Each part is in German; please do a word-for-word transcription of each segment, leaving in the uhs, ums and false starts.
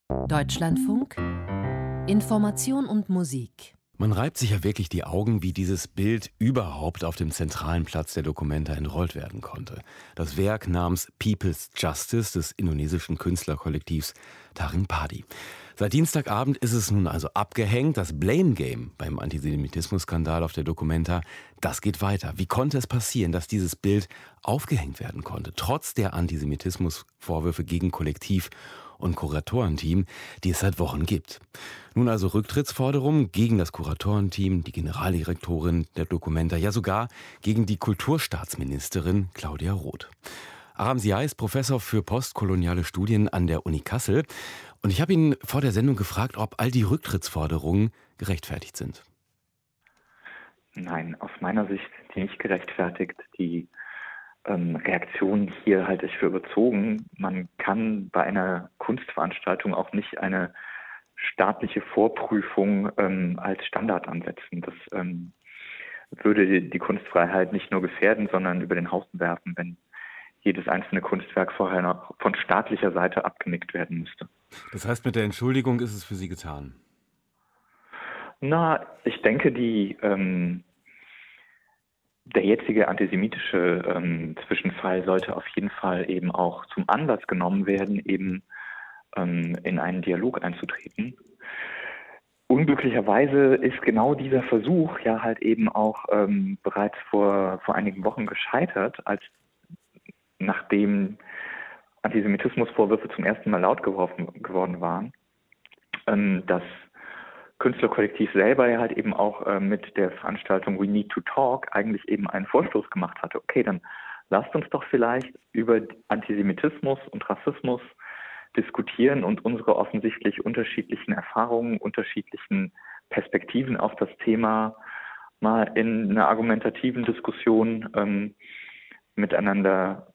Deutschlandfunk Information und Musik. Man reibt sich ja wirklich die Augen, wie dieses Bild überhaupt auf dem zentralen Platz der Documenta entrollt werden konnte. Das Werk namens People's Justice des indonesischen Künstlerkollektivs Taring Padi. Seit Dienstagabend ist es nun also abgehängt. Das Blame Game beim Antisemitismus-Skandal auf der Documenta, das geht weiter. Wie konnte es passieren, dass dieses Bild aufgehängt werden konnte, trotz der Antisemitismusvorwürfe gegen Kollektiv und Kuratorenteam, die es seit Wochen gibt? Nun also Rücktrittsforderungen gegen das Kuratorenteam, die Generaldirektorin der Documenta, ja sogar gegen die Kulturstaatsministerin Claudia Roth. Aram Ziai ist Professor für postkoloniale Studien an der Uni Kassel. Und ich habe ihn vor der Sendung gefragt, ob all die Rücktrittsforderungen gerechtfertigt sind. Nein, aus meiner Sicht sind die nicht gerechtfertigt. Die ähm, Reaktion hier halte ich für überzogen. Man kann bei einer Kunstveranstaltung auch nicht eine staatliche Vorprüfung ähm, als Standard ansetzen. Das ähm, würde die, die Kunstfreiheit nicht nur gefährden, sondern über den Haufen werfen, wenn jedes einzelne Kunstwerk vorher noch von staatlicher Seite abgenickt werden müsste. Das heißt, mit der Entschuldigung ist es für Sie getan? Na, ich denke, die, ähm, der jetzige antisemitische ähm, Zwischenfall sollte auf jeden Fall eben auch zum Anlass genommen werden, eben ähm, in einen Dialog einzutreten. Unglücklicherweise ist genau dieser Versuch ja halt eben auch ähm, bereits vor, vor einigen Wochen gescheitert, als nachdem Antisemitismusvorwürfe zum ersten Mal laut geworfen, geworden waren, ähm, das Künstlerkollektiv selber ja halt eben auch äh, mit der Veranstaltung We Need to Talk eigentlich eben einen Vorstoß gemacht hatte. Okay, dann lasst uns doch vielleicht über Antisemitismus und Rassismus diskutieren und unsere offensichtlich unterschiedlichen Erfahrungen, unterschiedlichen Perspektiven auf das Thema mal in einer argumentativen Diskussion ähm, miteinander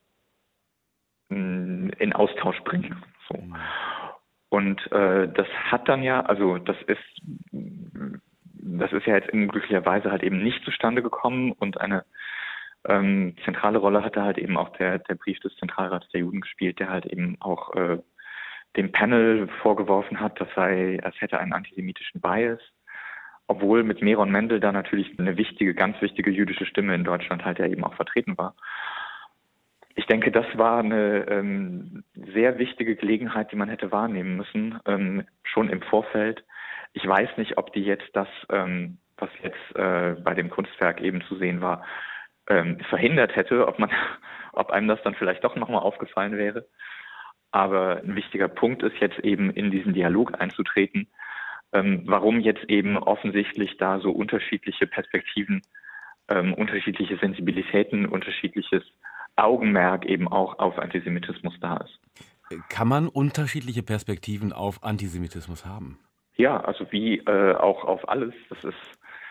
in Austausch bringen. So. Und äh, das hat dann ja, also das ist, das ist ja jetzt unglücklicherweise halt eben nicht zustande gekommen und eine ähm, zentrale Rolle hatte halt eben auch der, der Brief des Zentralrats der Juden gespielt, der halt eben auch äh, dem Panel vorgeworfen hat, das sei, es hätte einen antisemitischen Bias, obwohl mit Meron Mendel da natürlich eine wichtige, ganz wichtige jüdische Stimme in Deutschland halt ja eben auch vertreten war. Ich denke, das war eine ähm, sehr wichtige Gelegenheit, die man hätte wahrnehmen müssen, ähm, schon im Vorfeld. Ich weiß nicht, ob die jetzt das, ähm, was jetzt äh, bei dem Kunstwerk eben zu sehen war, ähm, verhindert hätte, ob man, ob einem das dann vielleicht doch nochmal aufgefallen wäre. Aber ein wichtiger Punkt ist jetzt eben in diesen Dialog einzutreten, ähm, warum jetzt eben offensichtlich da so unterschiedliche Perspektiven, ähm, unterschiedliche Sensibilitäten, unterschiedliches Augenmerk eben auch auf Antisemitismus da ist. Kann man unterschiedliche Perspektiven auf Antisemitismus haben? Ja, also wie äh, auch auf alles. Das ist,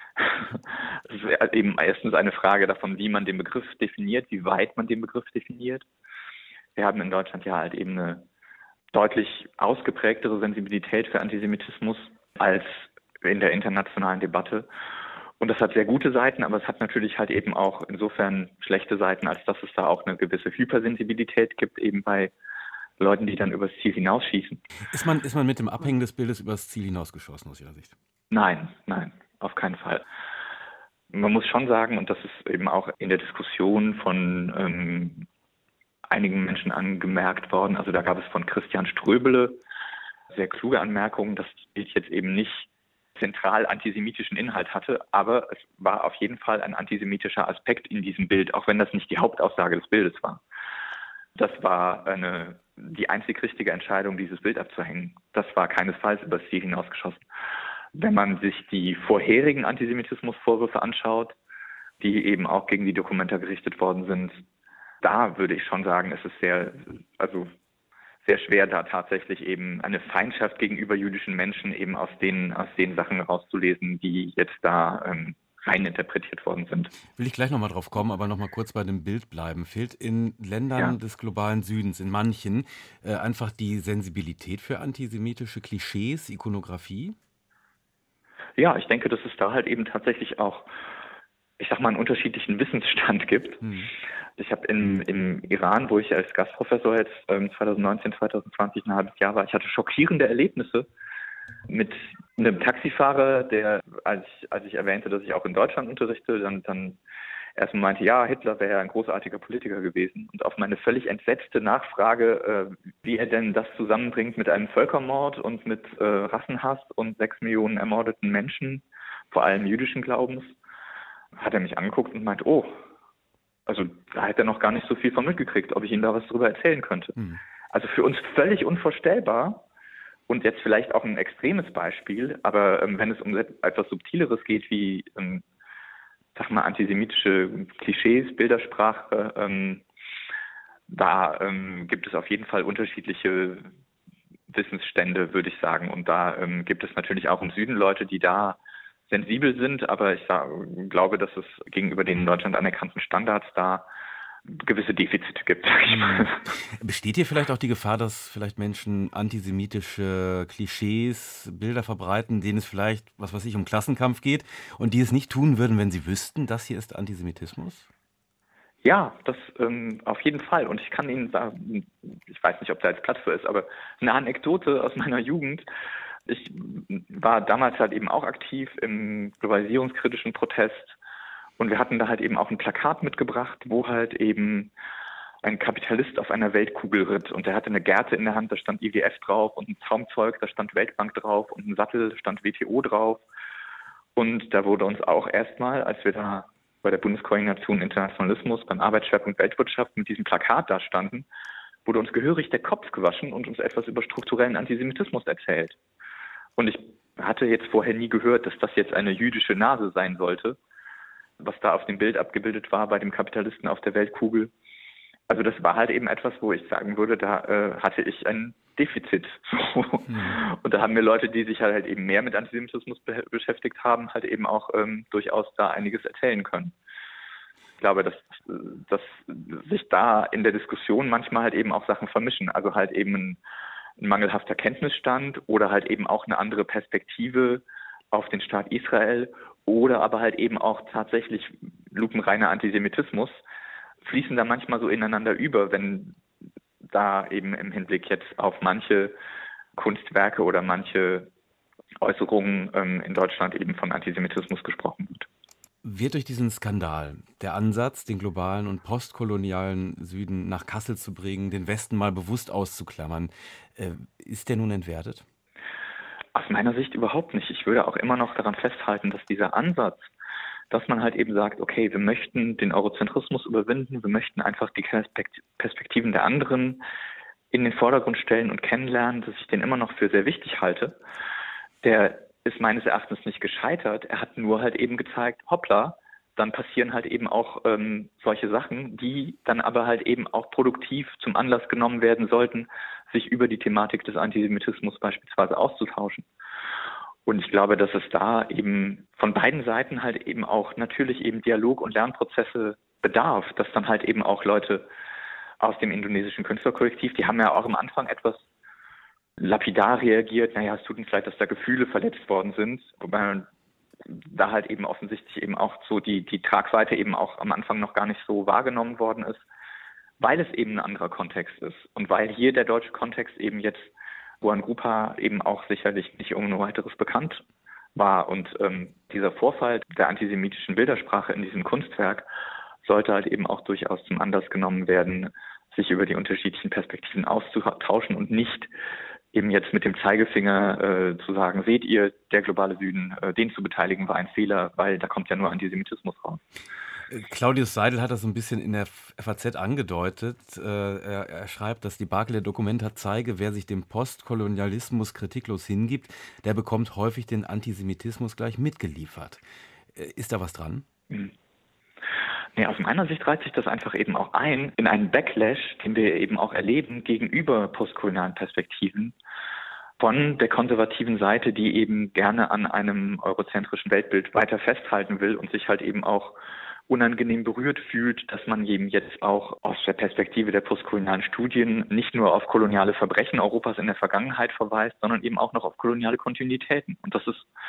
das ist eben erstens eine Frage davon, wie man den Begriff definiert, wie weit man den Begriff definiert. Wir haben in Deutschland ja halt eben eine deutlich ausgeprägtere Sensibilität für Antisemitismus als in der internationalen Debatte. Und das hat sehr gute Seiten, aber es hat natürlich halt eben auch insofern schlechte Seiten, als dass es da auch eine gewisse Hypersensibilität gibt, eben bei Leuten, die dann übers Ziel hinausschießen. Ist man, ist man mit dem Abhängen des Bildes übers Ziel hinausgeschossen aus Ihrer Sicht? Nein, nein, auf keinen Fall. Man muss schon sagen, und das ist eben auch in der Diskussion von ähm, einigen Menschen angemerkt worden, also da gab es von Christian Ströbele sehr kluge Anmerkungen, dass das Bild jetzt eben nicht zentral antisemitischen Inhalt hatte, aber es war auf jeden Fall ein antisemitischer Aspekt in diesem Bild, auch wenn das nicht die Hauptaussage des Bildes war. Das war eine, die einzig richtige Entscheidung, dieses Bild abzuhängen. Das war keinesfalls übers Ziel hinausgeschossen. Wenn man sich die vorherigen Antisemitismusvorwürfe anschaut, die eben auch gegen die Documenta gerichtet worden sind, da würde ich schon sagen, es ist sehr, also sehr schwer, da tatsächlich eben eine Feindschaft gegenüber jüdischen Menschen eben aus den, aus den Sachen herauszulesen, die jetzt da ähm, rein interpretiert worden sind. Will ich gleich nochmal drauf kommen, aber nochmal kurz bei dem Bild bleiben. Fehlt in Ländern Ja. des globalen Südens, in manchen, äh, einfach die Sensibilität für antisemitische Klischees, Ikonografie? Ja, ich denke, dass es da halt eben tatsächlich auch ich sag mal, einen unterschiedlichen Wissensstand gibt. Mhm. Ich habe im, im Iran, wo ich als Gastprofessor jetzt ähm, zwanzig neunzehn, zwanzig zwanzig ein halbes Jahr war, ich hatte schockierende Erlebnisse mit einem Taxifahrer, der, als ich, als ich erwähnte, dass ich auch in Deutschland unterrichte, dann, dann erstmal meinte, ja, Hitler wäre ja ein großartiger Politiker gewesen. Und auf meine völlig entsetzte Nachfrage, äh, wie er denn das zusammenbringt mit einem Völkermord und mit äh, Rassenhass und sechs Millionen ermordeten Menschen, vor allem jüdischen Glaubens, hat er mich angeguckt und meint, oh, also da hat er noch gar nicht so viel von mitgekriegt, ob ich ihm da was drüber erzählen könnte. Mhm. Also für uns völlig unvorstellbar und jetzt vielleicht auch ein extremes Beispiel, aber ähm, wenn es um etwas Subtileres geht, wie, ähm, sag mal, antisemitische Klischees, Bildersprache, ähm, da ähm, gibt es auf jeden Fall unterschiedliche Wissensstände, würde ich sagen. Und da ähm, gibt es natürlich auch im Süden Leute, die da sensibel sind, aber ich sag, glaube, dass es gegenüber den in Deutschland anerkannten Standards da gewisse Defizite gibt. Hm. Besteht hier vielleicht auch die Gefahr, dass vielleicht Menschen antisemitische Klischees, Bilder verbreiten, denen es vielleicht, was weiß ich, um Klassenkampf geht und die es nicht tun würden, wenn sie wüssten, das hier ist Antisemitismus? Ja, das ähm, auf jeden Fall. Und ich kann Ihnen sagen, ich weiß nicht, ob da jetzt Platz für ist, aber eine Anekdote aus meiner Jugend. Ich war damals halt eben auch aktiv im globalisierungskritischen Protest und wir hatten da halt eben auch ein Plakat mitgebracht, wo halt eben ein Kapitalist auf einer Weltkugel ritt und der hatte eine Gerte in der Hand, da stand I W F drauf und ein Zaumzeug, da stand Weltbank drauf und ein Sattel, da stand W T O drauf. Und da wurde uns auch erstmal, als wir da bei der Bundeskoordination Internationalismus beim Arbeitsschwerpunkt Weltwirtschaft mit diesem Plakat da standen, wurde uns gehörig der Kopf gewaschen und uns etwas über strukturellen Antisemitismus erzählt. Und ich hatte jetzt vorher nie gehört, dass das jetzt eine jüdische Nase sein sollte, was da auf dem Bild abgebildet war bei dem Kapitalisten auf der Weltkugel. Also das war halt eben etwas, wo ich sagen würde, da äh, hatte ich ein Defizit. Mhm. Und da haben mir Leute, die sich halt eben mehr mit Antisemitismus be- beschäftigt haben, halt eben auch ähm, durchaus da einiges erzählen können. Ich glaube, dass, dass sich da in der Diskussion manchmal halt eben auch Sachen vermischen. Also halt eben ein ein mangelhafter Kenntnisstand oder halt eben auch eine andere Perspektive auf den Staat Israel oder aber halt eben auch tatsächlich lupenreiner Antisemitismus fließen da manchmal so ineinander über, wenn da eben im Hinblick jetzt auf manche Kunstwerke oder manche Äußerungen ähm, in Deutschland eben von Antisemitismus gesprochen wird. Wird durch diesen Skandal der Ansatz, den globalen und postkolonialen Süden nach Kassel zu bringen, den Westen mal bewusst auszuklammern, äh, ist der nun entwertet? Aus meiner Sicht überhaupt nicht. Ich würde auch immer noch daran festhalten, dass dieser Ansatz, dass man halt eben sagt, okay, wir möchten den Eurozentrismus überwinden, wir möchten einfach die Perspektiven der anderen in den Vordergrund stellen und kennenlernen, dass ich den immer noch für sehr wichtig halte, der ist meines Erachtens nicht gescheitert. Er hat nur halt eben gezeigt, hoppla, dann passieren halt eben auch ähm, solche Sachen, die dann aber halt eben auch produktiv zum Anlass genommen werden sollten, sich über die Thematik des Antisemitismus beispielsweise auszutauschen. Und ich glaube, dass es da eben von beiden Seiten halt eben auch natürlich eben Dialog- und Lernprozesse bedarf, dass dann halt eben auch Leute aus dem indonesischen Künstlerkollektiv, die haben ja auch am Anfang etwas lapidar reagiert, naja, es tut uns leid, dass da Gefühle verletzt worden sind, wobei da halt eben offensichtlich eben auch so die, die Tragweite eben auch am Anfang noch gar nicht so wahrgenommen worden ist, weil es eben ein anderer Kontext ist und weil hier der deutsche Kontext eben jetzt, wo ein Grupa eben auch sicherlich nicht ohne weiteres bekannt war und ähm, dieser Vorfall der antisemitischen Bildersprache in diesem Kunstwerk sollte halt eben auch durchaus zum Anlass genommen werden, sich über die unterschiedlichen Perspektiven auszutauschen und nicht eben jetzt mit dem Zeigefinger äh, zu sagen, seht ihr, der globale Süden, äh, den zu beteiligen, war ein Fehler, weil da kommt ja nur Antisemitismus raus. Claudius Seidel hat das so ein bisschen in der F A Z angedeutet. Äh, er, er schreibt, das Debakel der Documenta zeige, wer sich dem Postkolonialismus kritiklos hingibt, der bekommt häufig den Antisemitismus gleich mitgeliefert. Äh, ist da was dran? Mhm. Nee, aus meiner Sicht reiht sich das einfach eben auch ein in einen Backlash, den wir eben auch erleben gegenüber postkolonialen Perspektiven von der konservativen Seite, die eben gerne an einem eurozentrischen Weltbild weiter festhalten will und sich halt eben auch unangenehm berührt fühlt, dass man eben jetzt auch aus der Perspektive der postkolonialen Studien nicht nur auf koloniale Verbrechen Europas in der Vergangenheit verweist, sondern eben auch noch auf koloniale Kontinuitäten. Und das ist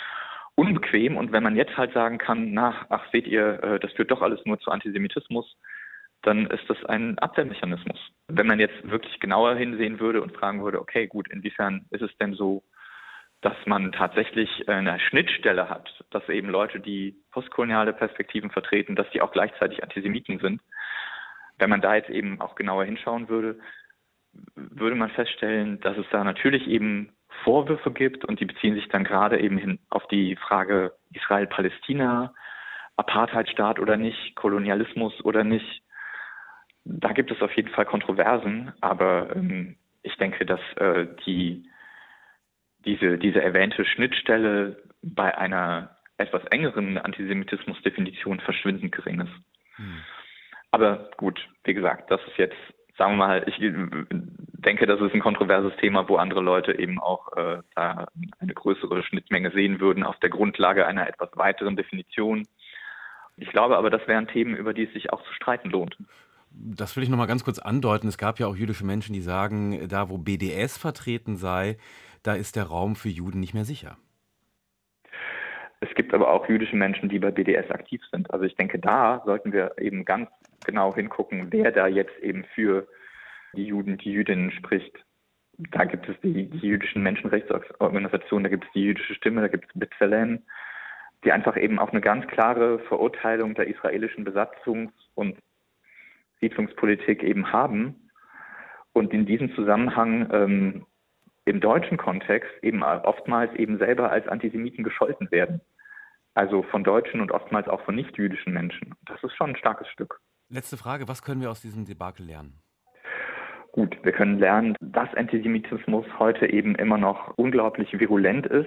unbequem. Und wenn man jetzt halt sagen kann, na, ach, seht ihr, äh, das führt doch alles nur zu Antisemitismus, dann ist das ein Abwehrmechanismus. Wenn man jetzt wirklich genauer hinsehen würde und fragen würde, okay, gut, inwiefern ist es denn so, dass man tatsächlich eine Schnittstelle hat, dass eben Leute, die postkoloniale Perspektiven vertreten, dass die auch gleichzeitig Antisemiten sind. Wenn man da jetzt eben auch genauer hinschauen würde, würde man feststellen, dass es da natürlich eben Vorwürfe gibt und die beziehen sich dann gerade eben hin auf die Frage Israel-Palästina, Apartheidstaat oder nicht, Kolonialismus oder nicht. Da gibt es auf jeden Fall Kontroversen, aber ähm, ich denke, dass äh, die diese diese erwähnte Schnittstelle bei einer etwas engeren Antisemitismusdefinition verschwindend gering ist. Hm. Aber gut, wie gesagt, das ist jetzt, sagen wir mal, ich denke, das ist ein kontroverses Thema, wo andere Leute eben auch äh, da eine größere Schnittmenge sehen würden auf der Grundlage einer etwas weiteren Definition. Ich glaube aber, das wären Themen, über die es sich auch zu streiten lohnt. Das will ich noch mal ganz kurz andeuten. Es gab ja auch jüdische Menschen, die sagen, da wo B D S vertreten sei, da ist der Raum für Juden nicht mehr sicher. Es gibt aber auch jüdische Menschen, die bei B D S aktiv sind. Also ich denke, da sollten wir eben ganz genau hingucken, wer da jetzt eben für die Juden, die Jüdinnen spricht. Da gibt es die, die jüdischen Menschenrechtsorganisationen, da gibt es die jüdische Stimme, da gibt es B'Tselem, die einfach eben auch eine ganz klare Verurteilung der israelischen Besatzungs- und Siedlungspolitik eben haben und in diesem Zusammenhang ähm, im deutschen Kontext eben oftmals eben selber als Antisemiten gescholten werden. Also von Deutschen und oftmals auch von nicht-jüdischen Menschen. Das ist schon ein starkes Stück. Letzte Frage, was können wir aus diesem Debakel lernen? Gut, wir können lernen, dass Antisemitismus heute eben immer noch unglaublich virulent ist.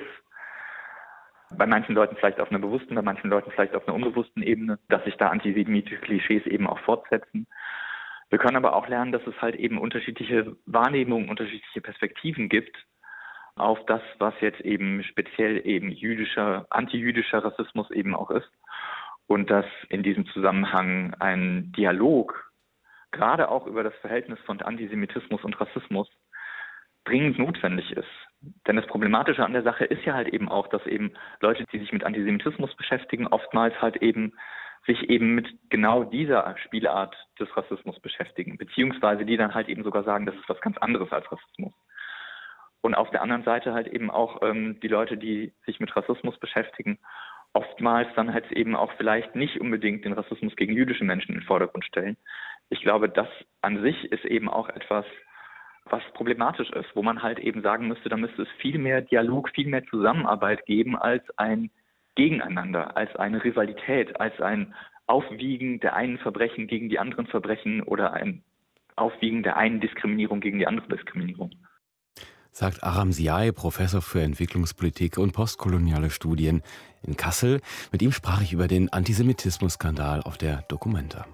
Bei manchen Leuten vielleicht auf einer bewussten, bei manchen Leuten vielleicht auf einer unbewussten Ebene, dass sich da antisemitische Klischees eben auch fortsetzen. Wir können aber auch lernen, dass es halt eben unterschiedliche Wahrnehmungen, unterschiedliche Perspektiven gibt auf das, was jetzt eben speziell eben jüdischer, antijüdischer Rassismus eben auch ist. Und dass in diesem Zusammenhang ein Dialog, gerade auch über das Verhältnis von Antisemitismus und Rassismus, dringend notwendig ist. Denn das Problematische an der Sache ist ja halt eben auch, dass eben Leute, die sich mit Antisemitismus beschäftigen, oftmals halt eben sich eben mit genau dieser Spielart des Rassismus beschäftigen, beziehungsweise die dann halt eben sogar sagen, das ist was ganz anderes als Rassismus. Und auf der anderen Seite halt eben auch ähm, die Leute, die sich mit Rassismus beschäftigen, oftmals dann halt eben auch vielleicht nicht unbedingt den Rassismus gegen jüdische Menschen in den Vordergrund stellen. Ich glaube, das an sich ist eben auch etwas, was problematisch ist, wo man halt eben sagen müsste, da müsste es viel mehr Dialog, viel mehr Zusammenarbeit geben als ein Gegeneinander, als eine Rivalität, als ein Aufwiegen der einen Verbrechen gegen die anderen Verbrechen oder ein Aufwiegen der einen Diskriminierung gegen die andere Diskriminierung. Sagt Aram Siae, Professor für Entwicklungspolitik und postkoloniale Studien in Kassel. Mit ihm sprach ich über den Antisemitismus-Skandal auf der Documenta.